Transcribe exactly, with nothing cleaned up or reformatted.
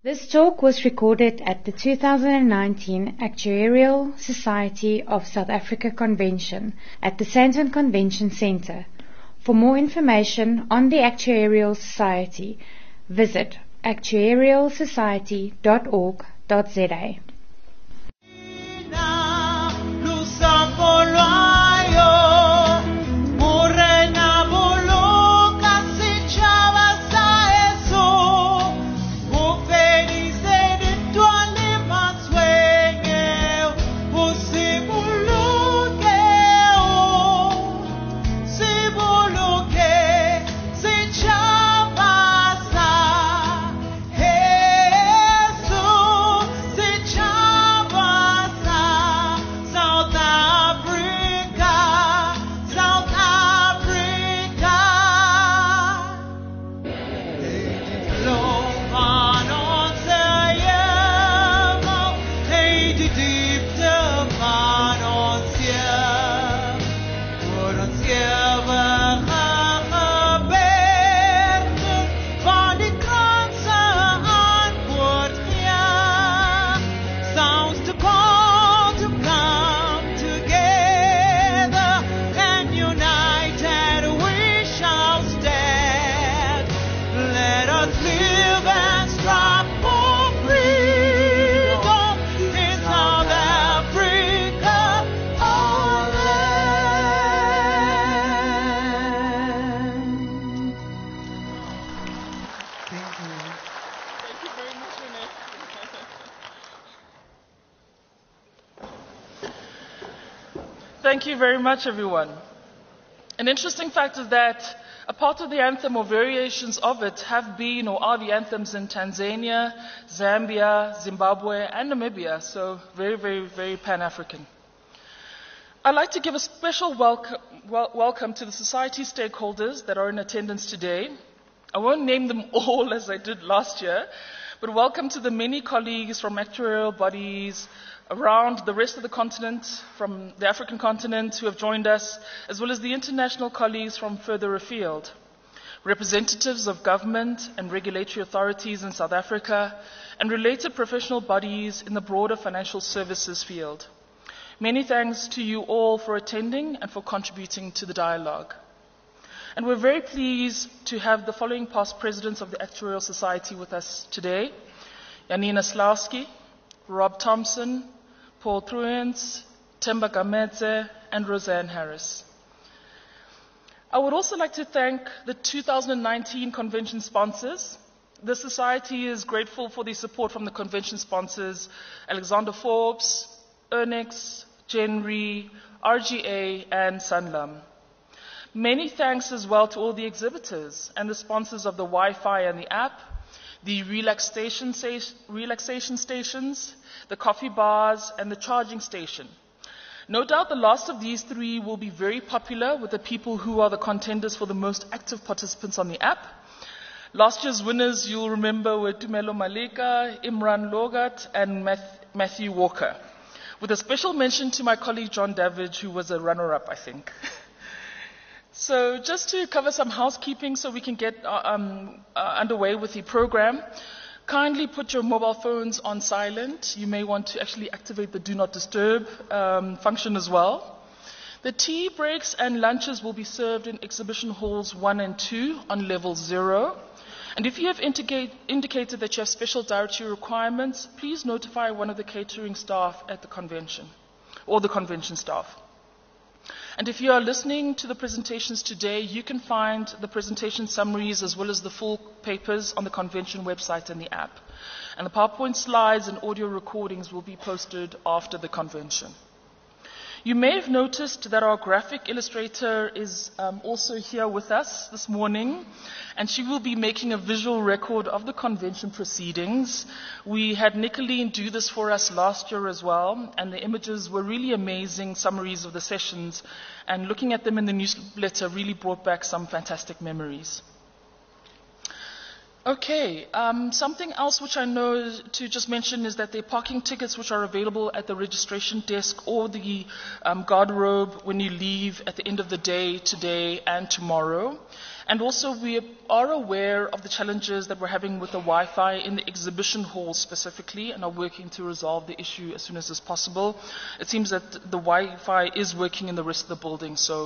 This talk was recorded at the two thousand nineteen Actuarial Society of South Africa Convention at the Sandton Convention Centre. For more information on the Actuarial Society, visit actuarial society dot org dot za. Thank you very much, everyone. An interesting fact is that a part of the anthem or variations of it have been or are the anthems in Tanzania, Zambia, Zimbabwe, and Namibia, so very, very, very Pan-African. I'd like to give a special welcome, wel- welcome to the society stakeholders that are in attendance today. I won't name them all as I did last year, but welcome to the many colleagues from actuarial bodies around the rest of the continent, from the African continent who have joined us, as well as the international colleagues from further afield, representatives of government and regulatory authorities in South Africa, and related professional bodies in the broader financial services field. Many thanks to you all for attending and for contributing to the dialogue. And we're very pleased to have the following past presidents of the Actuarial Society with us today: Janina Slawski, Rob Thompson, Paul Truens, Themba Gamedze, and Roseanne Harris. I would also like to thank the two thousand nineteen convention sponsors. The Society is grateful for the support from the convention sponsors: Alexander Forbes, Ernex, Genri, R G A, and Sanlam. Many thanks as well to all the exhibitors and the sponsors of the Wi-Fi and the app, the relaxation, sta- relaxation stations, the coffee bars, and the charging station. No doubt the last of these three will be very popular with the people who are the contenders for the most active participants on the app. Last year's winners, you'll remember, were Tumelo Malika, Imran Logat, and Math- Matthew Walker, with a special mention to my colleague John Davidge, who was a runner-up, I think. So just to cover some housekeeping so we can get uh, um, uh, underway with the program, kindly put your mobile phones on silent. You may want to actually activate the Do Not Disturb um, function as well. The tea breaks and lunches will be served in exhibition halls one and two on level zero. And if you have indicate, indicated that you have special dietary requirements, please notify one of the catering staff at the convention, or the convention staff. And if you are listening to the presentations today, you can find the presentation summaries as well as the full papers on the convention website and the app. And the PowerPoint slides and audio recordings will be posted after the convention. You may have noticed that our graphic illustrator is um, also here with us this morning, and she will be making a visual record of the convention proceedings. We had Nicolene do this for us last year as well, and the images were really amazing summaries of the sessions, and looking at them in the newsletter really brought back some fantastic memories. Okay, um, something else which I know to just mention is that there are parking tickets which are available at the registration desk or the um, garderobe when you leave at the end of the day, today and tomorrow. And also we are aware of the challenges that we're having with the Wi-Fi in the exhibition hall specifically and are working to resolve the issue as soon as is possible. It seems that the Wi-Fi is working in the rest of the building, so